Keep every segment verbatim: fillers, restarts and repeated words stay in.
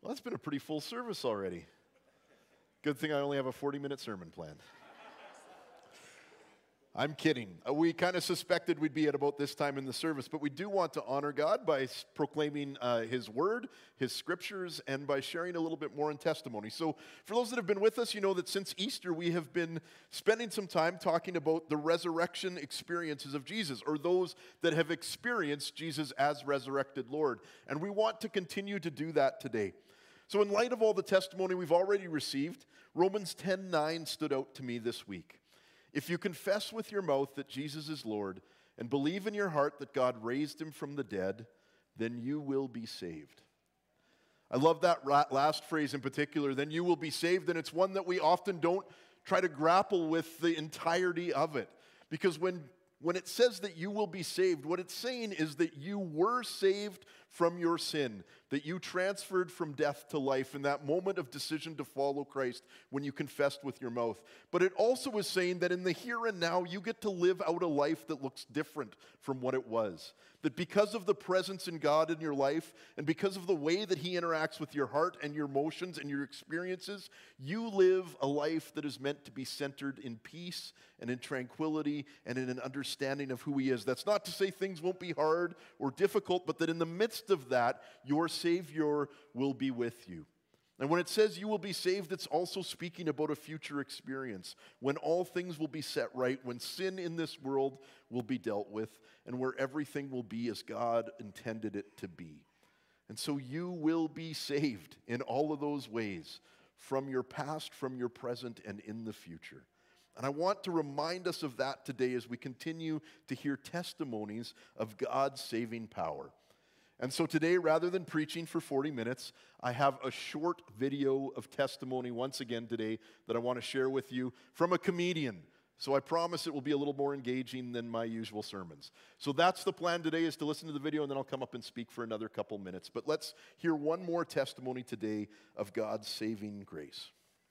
Well, that's been a pretty full service already. Good thing I only have a forty-minute sermon planned. I'm kidding. Uh, We kind of suspected we'd be at about this time in the service, but we do want to honor God by s- proclaiming uh, His Word, His Scriptures, and by sharing a little bit more in testimony. So for those that have been with us, you know that since Easter, we have been spending some time talking about the resurrection experiences of Jesus, or those that have experienced Jesus as resurrected Lord. And we want to continue to do that today. So in light of all the testimony we've already received, Romans ten nine stood out to me this week. If you confess with your mouth that Jesus is Lord and believe in your heart that God raised him from the dead, then you will be saved. I love that last phrase in particular, then you will be saved, and it's one that we often don't try to grapple with the entirety of it. Because when, when it says that you will be saved, what it's saying is that you were saved from your sin, that you transferred from death to life in that moment of decision to follow Christ when you confessed with your mouth. But it also is saying that in the here and now, you get to live out a life that looks different from what it was. That because of the presence in God in your life, and because of the way that He interacts with your heart and your emotions and your experiences, you live a life that is meant to be centered in peace and in tranquility and in an understanding of who He is. That's not to say things won't be hard or difficult, but that in the midst of that, your Savior will be with you. And when it says you will be saved, it's also speaking about a future experience when all things will be set right, when sin in this world will be dealt with, and where everything will be as God intended it to be. And so you will be saved in all of those ways, from your past, from your present, and in the future. And I want to remind us of that today as we continue to hear testimonies of God's saving power. And so today, rather than preaching for forty minutes, I have a short video of testimony once again today that I want to share with you from a comedian. So I promise it will be a little more engaging than my usual sermons. So that's the plan today, is to listen to the video, and then I'll come up and speak for another couple minutes. But let's hear one more testimony today of God's saving grace.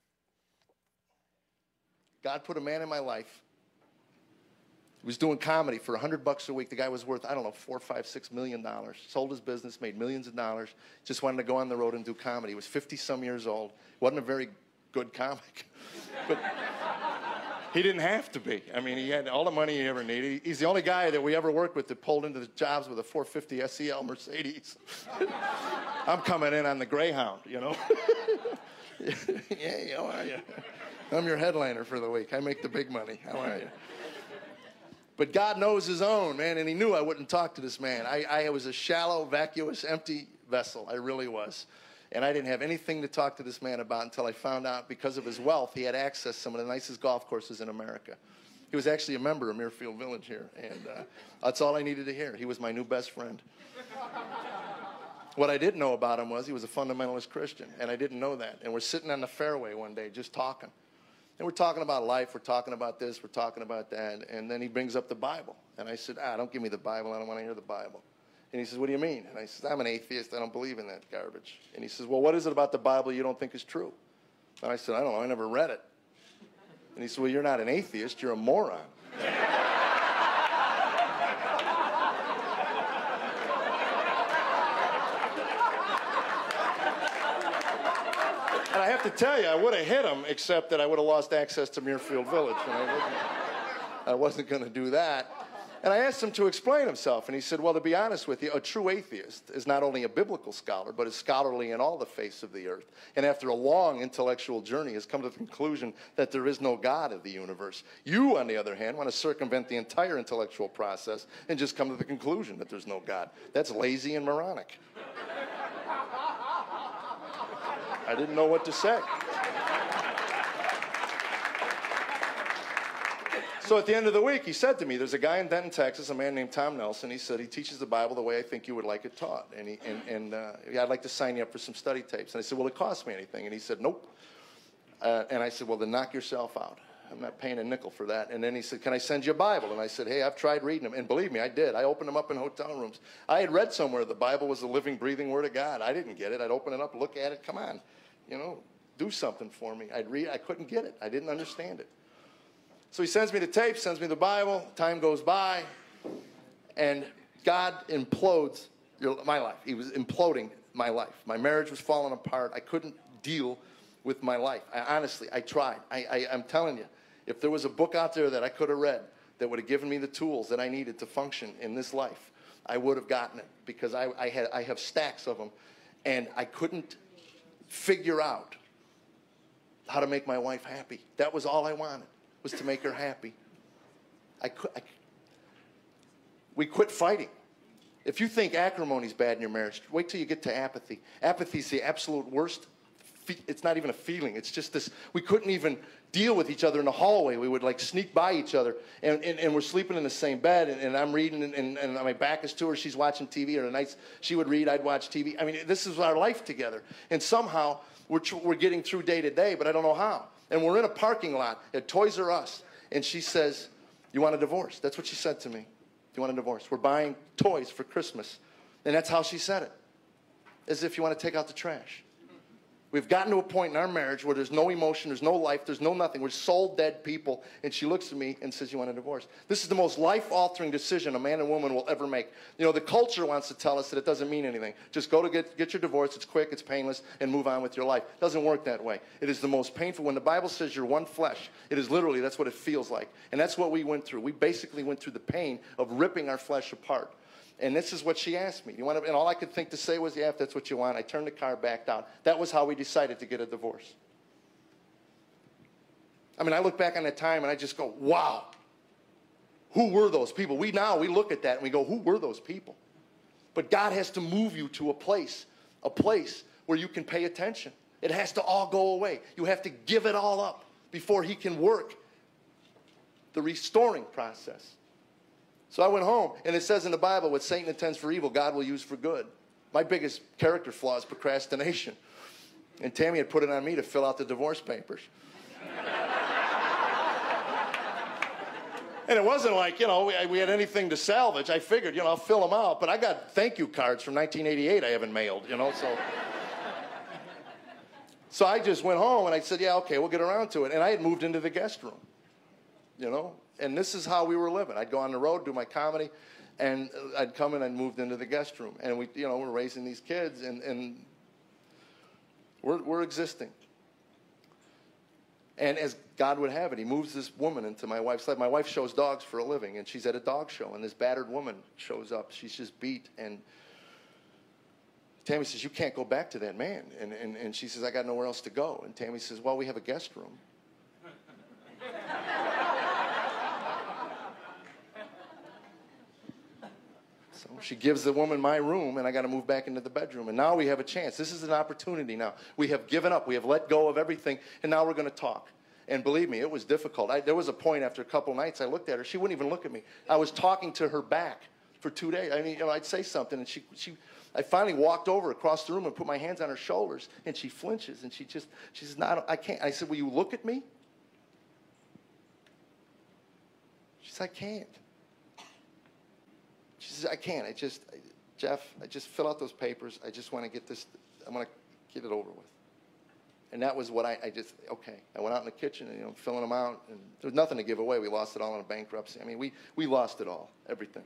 God put a man in my life. He was doing comedy for a hundred bucks a week. The guy was worth, I don't know, four, five, six million dollars. Sold his business, made millions of dollars. Just wanted to go on the road and do comedy. He was fifty-some years old. Wasn't a very good comic. But he didn't have to be. I mean, he had all the money he ever needed. He's the only guy that we ever worked with that pulled into the jobs with a four fifty S E L Mercedes. I'm coming in on the Greyhound, you know. Yeah, how are you? I'm your headliner for the week. I make the big money. How are you? But God knows His own, man, and He knew I wouldn't talk to this man. I, I was a shallow, vacuous, empty vessel. I really was. And I didn't have anything to talk to this man about until I found out, because of his wealth, he had access to some of the nicest golf courses in America. He was actually a member of Muirfield Village here, and uh, that's all I needed to hear. He was my new best friend. What I didn't know about him was he was a fundamentalist Christian, and I didn't know that. And we're sitting on the fairway one day just talking. And we're talking about life, we're talking about this, we're talking about that, and then he brings up the Bible. And I said, ah, don't give me the Bible, I don't want to hear the Bible. And he says, what do you mean? And I said, I'm an atheist, I don't believe in that garbage. And he says, well, what is it about the Bible you don't think is true? And I said, I don't know, I never read it. And he said, well, you're not an atheist, you're a moron. And I have to tell you, I would have hit him, except that I would have lost access to Muirfield Village. And I wasn't, I wasn't going to do that. And I asked him to explain himself, and he said, well, to be honest with you, a true atheist is not only a biblical scholar, but is scholarly in all the face of the earth. And after a long intellectual journey has come to the conclusion that there is no God of the universe. You, on the other hand, want to circumvent the entire intellectual process and just come to the conclusion that there's no God. That's lazy and moronic. I didn't know what to say. So at the end of the week, he said to me, there's a guy in Denton, Texas, a man named Tom Nelson. He said, he teaches the Bible the way I think you would like it taught. And, he, and, and uh, yeah, I'd like to sign you up for some study tapes. And I said, will it cost me anything? And he said, nope. Uh, and I said, well, then knock yourself out. I'm not paying a nickel for that. And then he said, can I send you a Bible? And I said, hey, I've tried reading them. And believe me, I did. I opened them up in hotel rooms. I had read somewhere the Bible was the living, breathing Word of God. I didn't get it. I'd open it up, look at it. Come on, you know, do something for me. I'd read. I couldn't get it. I didn't understand it. So he sends me the tape, sends me the Bible. Time goes by, and God implodes your, my life. He was imploding my life. My marriage was falling apart. I couldn't deal with my life. I, honestly, I tried. I, I, I'm telling you, if there was a book out there that I could have read that would have given me the tools that I needed to function in this life, I would have gotten it, because I, I, had, I have stacks of them, and I couldn't figure out how to make my wife happy. That was all I wanted, was to make her happy. I could, I, we quit fighting. If you think acrimony is bad in your marriage, wait till you get to apathy. Apathy is the absolute worst. It's not even a feeling. It's just this. We couldn't even deal with each other in the hallway. We would like sneak by each other, and, and, and we're sleeping in the same bed, and, and I'm reading, and, and, and my back is to her. She's watching T V, or the nights she would read, I'd watch T V. I mean, this is our life together. And somehow we're, we're getting through day to day, but I don't know how. And we're in a parking lot at Toys R Us, and she says, "You want a divorce?" That's what she said to me. "Do you want a divorce? We're buying toys for Christmas." And that's how she said it, as if you want to take out the trash. We've gotten to a point in our marriage where there's no emotion, there's no life, there's no nothing. We're soul dead people. And she looks at me and says, "You want a divorce?" This is the most life-altering decision a man and woman will ever make. You know, the culture wants to tell us that it doesn't mean anything. Just go to get, get your divorce. It's quick, it's painless, and move on with your life. It doesn't work that way. It is the most painful. When the Bible says you're one flesh, it is literally, that's what it feels like. And that's what we went through. We basically went through the pain of ripping our flesh apart. And this is what she asked me. You want to, and all I could think to say was, "Yeah, if that's what you want." I turned the car back down. That was how we decided to get a divorce. I mean, I look back on that time and I just go, wow. Who were those people? We now, we look at that and we go, who were those people? But God has to move you to a place, a place where you can pay attention. It has to all go away. You have to give it all up before he can work the restoring process. So I went home, and it says in the Bible, what Satan intends for evil, God will use for good. My biggest character flaw is procrastination. And Tammy had put it on me to fill out the divorce papers. And it wasn't like, you know, we, we had anything to salvage. I figured, you know, I'll fill them out. But I got thank you cards from nineteen eighty-eight I haven't mailed, you know, so. So I just went home, and I said, yeah, okay, we'll get around to it. And I had moved into the guest room, you know. And this is how we were living. I'd go on the road, do my comedy, and I'd come in and moved into the guest room. And we, you know, we're raising these kids, and, and we're, we're existing. And as God would have it, he moves this woman into my wife's life. My wife shows dogs for a living, and she's at a dog show, and this battered woman shows up. She's just beat, and Tammy says, "You can't go back to that man." And, and, and she says, "I got nowhere else to go." And Tammy says, "Well, we have a guest room." So she gives the woman my room, and I got to move back into the bedroom. And now we have a chance. This is an opportunity now. We have given up. We have let go of everything, and now we're going to talk. And believe me, it was difficult. I, there was a point after a couple nights I looked at her. She wouldn't even look at me. I was talking to her back for two days. I mean, you know, I'd say something, and she, she, I finally walked over across the room and put my hands on her shoulders, and she flinches, and she just, she says, "No, I can't." I said, "Will you look at me?" She said, "I can't." She says, "I can't. I just, I, Jeff, I just fill out those papers. I just want to get this, I want to get it over with." And that was what I, I just, okay. I went out in the kitchen and, you know, filling them out. And there was nothing to give away. We lost it all in a bankruptcy. I mean, we, we lost it all, everything.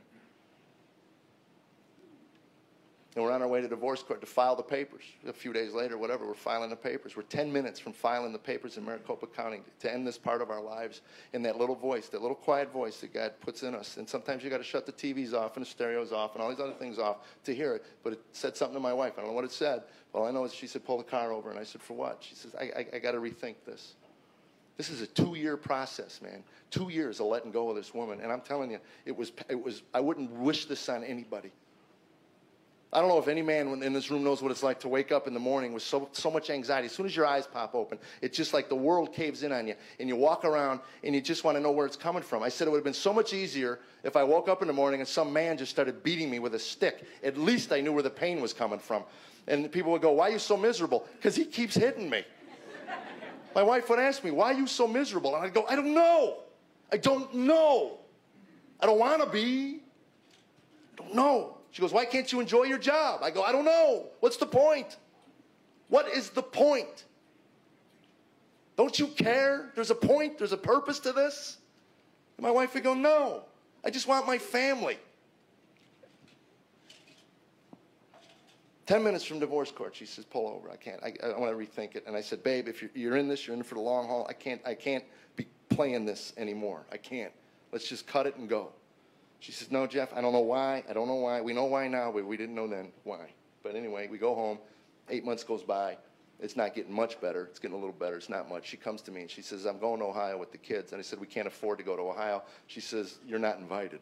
And we're on our way to divorce court to file the papers. A few days later, whatever, we're filing the papers. We're ten minutes from filing the papers in Maricopa County to end this part of our lives. And that little voice, that little quiet voice that God puts in us. And sometimes you got to shut the T Vs off and the stereos off and all these other things off to hear it. But it said something to my wife. I don't know what it said. All I know is she said, "Pull the car over." And I said, "For what?" She says, I, I, I got to rethink this. This is a two-year process, man. Two years of letting go of this woman. And I'm telling you, it was, it was, I wouldn't wish this on anybody. I don't know if any man in this room knows what it's like to wake up in the morning with so, so much anxiety. As soon as your eyes pop open, it's just like the world caves in on you. And you walk around, and you just want to know where it's coming from. I said it would have been so much easier if I woke up in the morning and some man just started beating me with a stick. At least I knew where the pain was coming from. And people would go, "Why are you so miserable?" "Because he keeps hitting me." My wife would ask me, "Why are you so miserable?" And I'd go, "I don't know. I don't know. I don't want to be. I don't know." She goes, "Why can't you enjoy your job?" I go, "I don't know. What's the point? What is the point? Don't you care? There's a point. There's a purpose to this." And my wife would go, "No. I just want my family." Ten minutes from divorce court, she says, pull over. I can't. I, I want to rethink it. And I said, babe, if you're, you're in this, you're in for the long haul. I can't, I can't be playing this anymore. I can't. Let's just cut it and go. She says, no, Jeff, I don't know why. I don't know why. We know why now, but we didn't know then why. But anyway, we go home. Eight months goes by. It's not getting much better. It's getting a little better. It's not much. She comes to me and she says, I'm going to Ohio with the kids. And I said, we can't afford to go to Ohio. She says, you're not invited.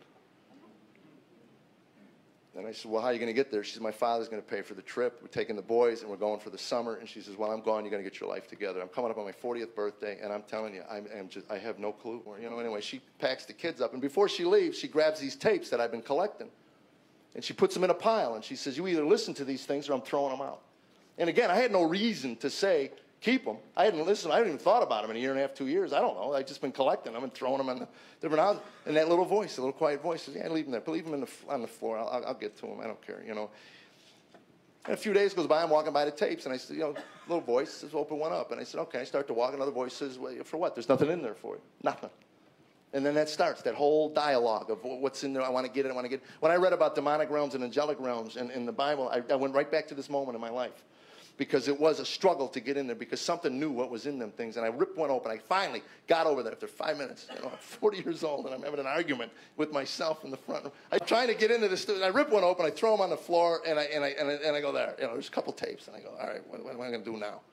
And I said, well, how are you going to get there? She said, my father's going to pay for the trip. We're taking the boys, and we're going for the summer. And she says, well, I'm gone. You're going to get your life together. I'm coming up on my fortieth birthday, and I'm telling you, I'm, I'm just, I have no clue. Or, you know, anyway, she packs the kids up. And before she leaves, she grabs these tapes that I've been collecting, and she puts them in a pile. And she says, you either listen to these things or I'm throwing them out. And again, I had no reason to say, keep them. I hadn't listened. I hadn't even thought about them in a year and a half, two years. I don't know. I've just been collecting them and throwing them on the different houses. And that little voice, the little quiet voice says, yeah, leave them there. Leave them in the, on the floor. I'll, I'll get to them. I don't care, you know. And a few days goes by. I'm walking by the tapes, and I said, you know, little voice says, open one up. And I said, okay. I start to walk. Another voice says, well, for what? There's nothing in there for you. Nothing. And then that starts, that whole dialogue of what's in there. I want to get it. I want to get it. When I read about demonic realms and angelic realms in, in the Bible, I, I went right back to this moment in my life. Because it was a struggle to get in there, because something knew what was in them things. And I ripped one open. I finally got over that after five minutes. You know, I'm forty years old, and I'm having an argument with myself in the front room. I'm trying to get into this. I rip one open. I throw them on the floor, and I, and I, and I, and I go there. You know, there's a couple tapes. And I go, all right, what, what am I going to do now?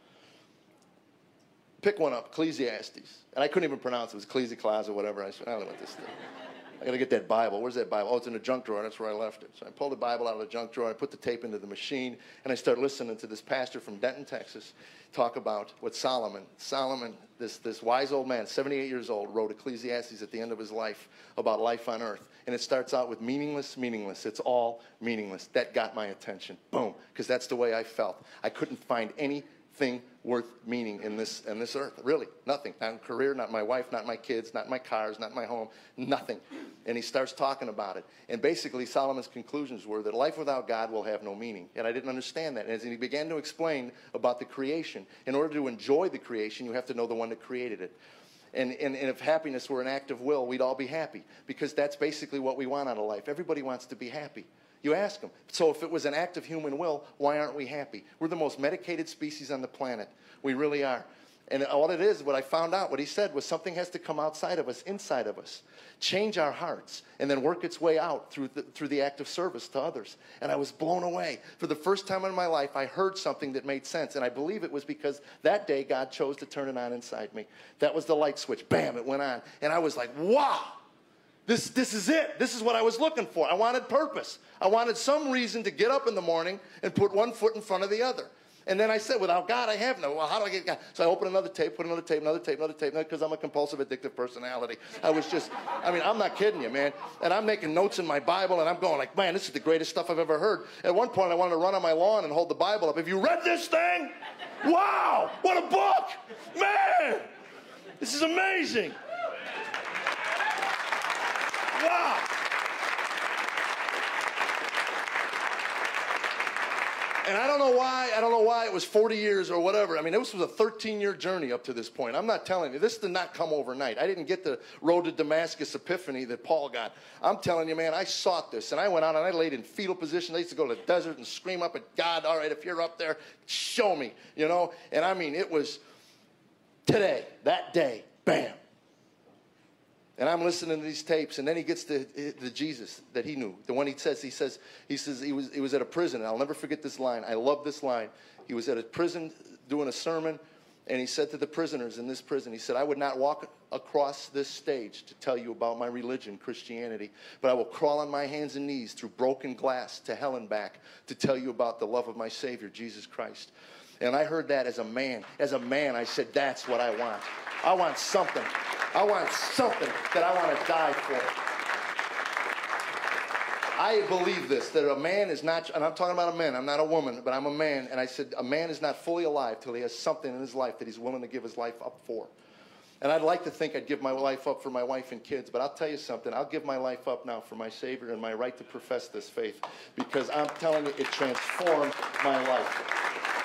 Pick one up, Ecclesiastes. And I couldn't even pronounce it. It was Ecclesiastes or whatever. I said, I don't know what this thing. I got to get that Bible. Where's that Bible? Oh, it's in the junk drawer. That's where I left it. So I pulled the Bible out of the junk drawer. I put the tape into the machine, and I started listening to this pastor from Denton, Texas, talk about what Solomon, Solomon, this, this wise old man, seventy-eight years old, wrote Ecclesiastes at the end of his life about life on earth. And it starts out with meaningless, meaningless. It's all meaningless. That got my attention. Boom. Because that's the way I felt. I couldn't find anything worth meaning in this in this earth. Really, nothing. Not in career, not my wife, not my kids, not my cars, not my home, nothing. And he starts talking about it. And basically, Solomon's conclusions were that life without God will have no meaning. And I didn't understand that. And as he began to explain about the creation, in order to enjoy the creation, you have to know the one that created it. And, and, and if happiness were an act of will, we'd all be happy. Because that's basically what we want out of life. Everybody wants to be happy. You ask them. So if it was an act of human will, why aren't we happy? We're the most medicated species on the planet. We really are. And all it is, what I found out, what he said was something has to come outside of us, inside of us, change our hearts, and then work its way out through the, through the act of service to others. And I was blown away. For the first time in my life, I heard something that made sense. And I believe it was because that day God chose to turn it on inside me. That was the light switch. Bam, it went on. And I was like, wow. This, this is it. This is what I was looking for. I wanted purpose. I wanted some reason to get up in the morning and put one foot in front of the other. And then I said, without God, I have no. Well, how do I get God? So I opened another tape, put another tape, another tape, another tape, because I'm a compulsive, addictive personality. I was just, I mean, I'm not kidding you, man. And I'm making notes in my Bible, and I'm going like, man, this is the greatest stuff I've ever heard. At one point, I wanted to run on my lawn and hold the Bible up. Have you read this thing? Wow, what a book. Man, this is amazing. Wow. And I don't know why, I don't know why it was forty years or whatever. I mean, this was a thirteen-year journey up to this point. I'm not telling you. This did not come overnight. I didn't get the road to Damascus epiphany that Paul got. I'm telling you, man, I sought this. And I went out and I laid in fetal position. I used to go to the desert and scream up at God, all right, if you're up there, show me, you know. And I mean, it was today, that day, bam. And I'm listening to these tapes, and then he gets to the Jesus that he knew, the one he says, he says, he says he was, he was at a prison, and I'll never forget this line. I love this line. He was at a prison doing a sermon, and he said to the prisoners in this prison, he said, I would not walk across this stage to tell you about my religion, Christianity, but I will crawl on my hands and knees through broken glass to hell and back to tell you about the love of my Savior, Jesus Christ. And I heard that as a man. As a man, I said, that's what I want. I want something. I want something that I want to die for. I believe this, that a man is not, and I'm talking about a man, I'm not a woman, but I'm a man, and I said a man is not fully alive till he has something in his life that he's willing to give his life up for. And I'd like to think I'd give my life up for my wife and kids, but I'll tell you something, I'll give my life up now for my Savior and my right to profess this faith, because I'm telling you, it transformed my life.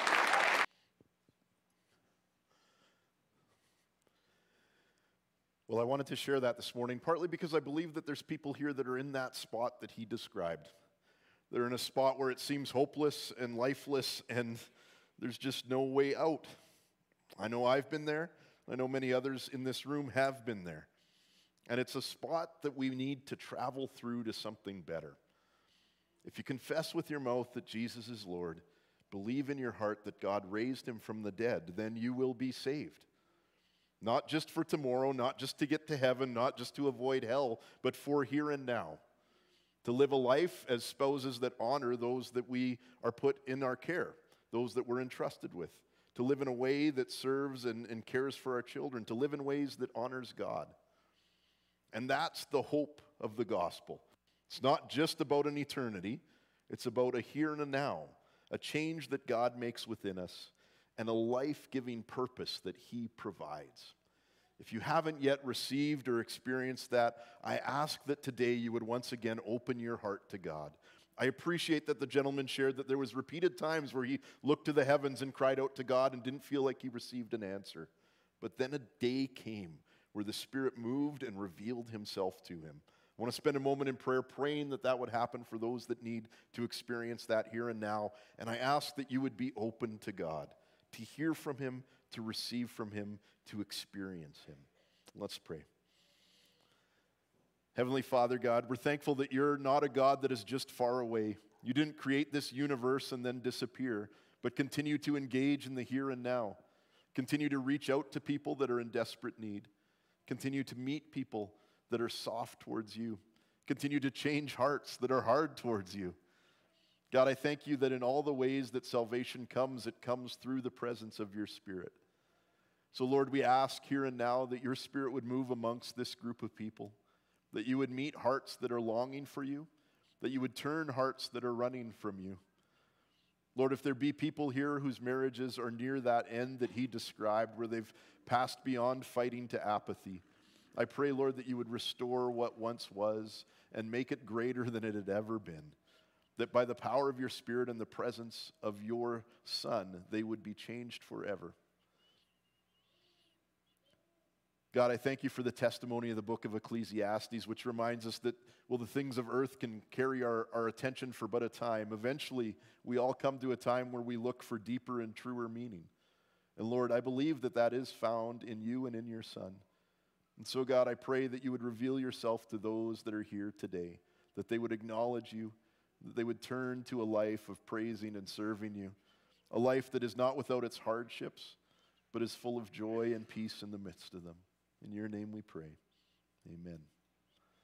Well, I wanted to share that this morning, partly because I believe that there's people here that are in that spot that he described. They're in a spot where it seems hopeless and lifeless and there's just no way out. I know I've been there. I know many others in this room have been there. And it's a spot that we need to travel through to something better. If you confess with your mouth that Jesus is Lord, believe in your heart that God raised him from the dead, then you will be saved. Not just for tomorrow, not just to get to heaven, not just to avoid hell, but for here and now. To live a life as spouses that honor those that we are put in our care, those that we're entrusted with. To live in a way that serves and, and cares for our children. To live in ways that honors God. And that's the hope of the gospel. It's not just about an eternity. It's about a here and a now. A change that God makes within us. And a life-giving purpose that he provides. If you haven't yet received or experienced that, I ask that today you would once again open your heart to God. I appreciate that the gentleman shared that there was repeated times where he looked to the heavens and cried out to God and didn't feel like he received an answer. But then a day came where the Spirit moved and revealed himself to him. I want to spend a moment in prayer praying that that would happen for those that need to experience that here and now. And I ask that you would be open to God, to hear from him, to receive from him, to experience him. Let's pray. Heavenly Father, God, we're thankful that you're not a God that is just far away. You didn't create this universe and then disappear, but continue to engage in the here and now. Continue to reach out to people that are in desperate need. Continue to meet people that are soft towards you. Continue to change hearts that are hard towards you. God, I thank you that in all the ways that salvation comes, it comes through the presence of your Spirit. So, Lord, we ask here and now that your Spirit would move amongst this group of people, that you would meet hearts that are longing for you, that you would turn hearts that are running from you. Lord, if there be people here whose marriages are near that end that he described, where they've passed beyond fighting to apathy, I pray, Lord, that you would restore what once was and make it greater than it had ever been. That by the power of your Spirit and the presence of your Son, they would be changed forever. God, I thank you for the testimony of the book of Ecclesiastes, which reminds us that, well, the things of earth can carry our, our attention for but a time. Eventually, we all come to a time where we look for deeper and truer meaning. And Lord, I believe that that is found in you and in your Son. And so, God, I pray that you would reveal yourself to those that are here today, that they would acknowledge you, that they would turn to a life of praising and serving you, a life that is not without its hardships, but is full of joy and peace in the midst of them. In your name we pray. Amen.